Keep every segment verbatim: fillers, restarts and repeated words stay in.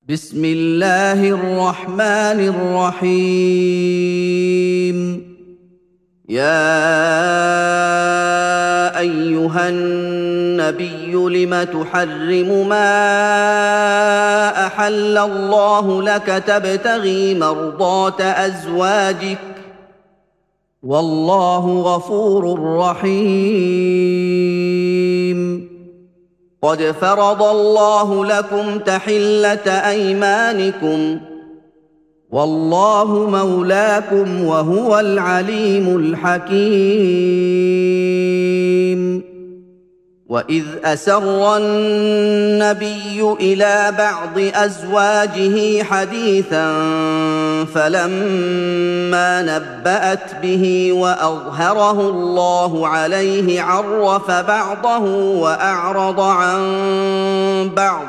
بسم الله الرحمن الرحيم. يا أيها النبي لم تحرم ما أحل الله لك تبتغي مرضات أزواجك والله غفور رحيم. قد فرض الله لكم تحلة أيمانكم والله مولاكم وهو العليم الحكيم. وإذ أسر النبي إلى بعض أزواجه حديثا فلما نبأت به وأظهره الله عليه عرف بعضه وأعرض عن بعض،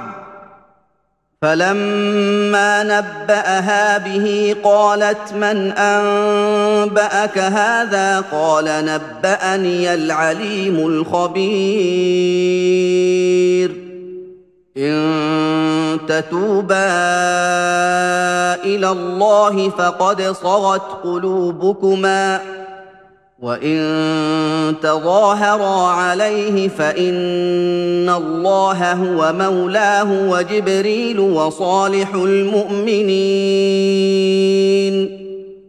فلما نبأها به قالت من أنبأك هذا؟ قال نبأني العليم الخبير. إن تتوبا إلى الله فقد صغت قلوبكما، وإن تظاهرا عليه فإن الله هو مولاه وجبريل وصالح المؤمنين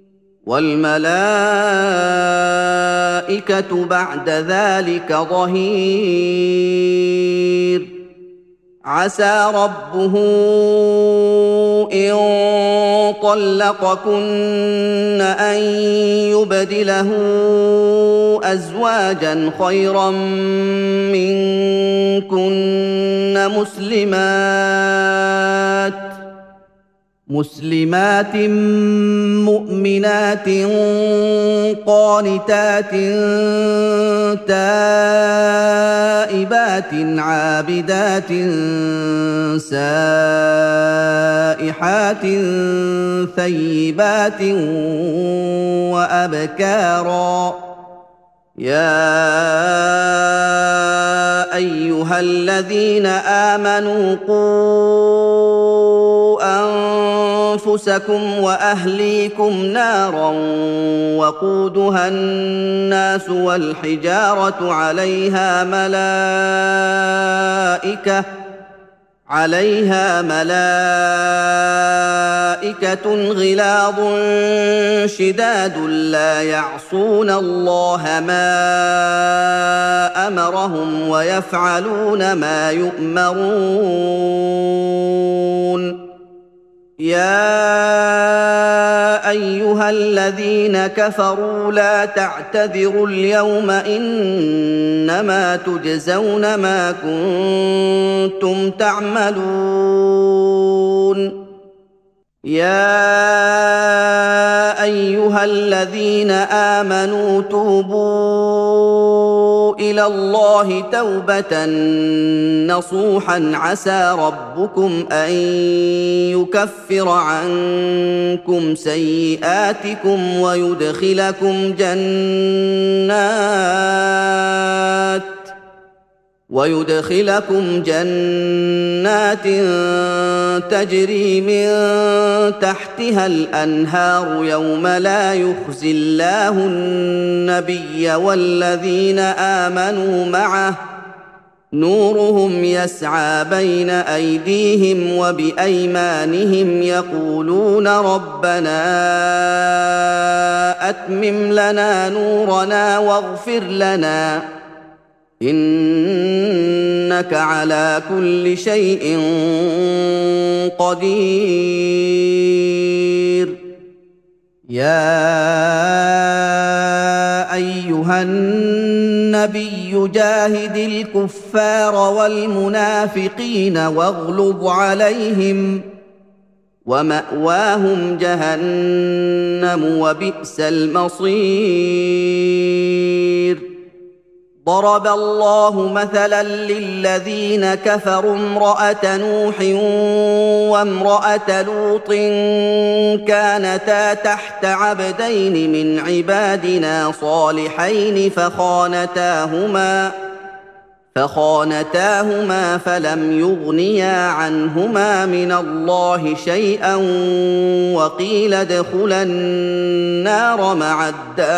والملائكة بعد ذلك ظهير. عسى ربه إن طلقكن أن يبدله أزواجا خيرا منكن مسلمات مسلمات مؤمنات قانتات تائبات عابدات سائحات ثيبات وأبكارا. يا أيها الذين آمنوا قوا أنفسكم وأهليكم نارا وقودها الناس والحجارة عليها ملائكة عليها ملائكة غلاظ شداد لا يعصون الله ما أمرهم ويفعلون ما يؤمرون. يا أيها الذين كفروا لا تعتذروا اليوم إنما تجزون ما كنتم تعملون. يا أيها الذين آمنوا توبوا إلى الله توبة نصوحا عسى ربكم أن يكفر عنكم سيئاتكم ويدخلكم جنات ويدخلكم جنات تجري من تحتها الأنهار يوم لا يخزي الله النبي والذين آمنوا معه نورهم يسعى بين أيديهم وبأيمانهم يقولون ربنا أتمم لنا نورنا واغفر لنا إنك على كل شيء قدير. يا أيها النبي جاهد الكفار والمنافقين واغلظ عليهم ومأواهم جهنم وبئس المصير. ضرب الله مثلا للذين كفروا امرأة نوح وامرأة لوط كانتا تحت عبدين من عبادنا صالحين فخانتاهما فخانتاهما فلم يغنيا عنهما من الله شيئا وقيل ادخلا النار مع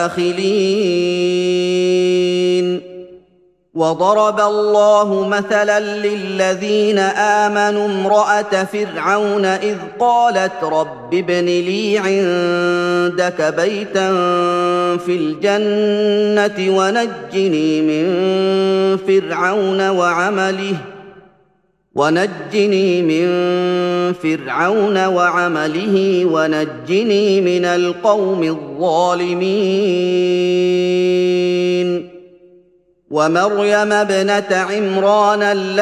الداخلين. وضرب الله مثلا للذين آمنوا امرأة فرعون إذ قالت رب ابن لي عندك بيتا في الجنة ونجني من فرعون وعمله ونجني من فرعون وعمله ونجني من القوم الظالمين. ومريم ابنة عمران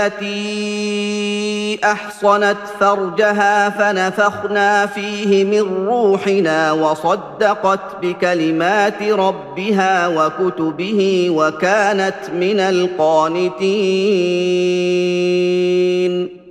التي أحصنت فرجها فنفخنا فيه من روحنا وصدقت بكلمات ربها وكتبه وكانت من القانتين.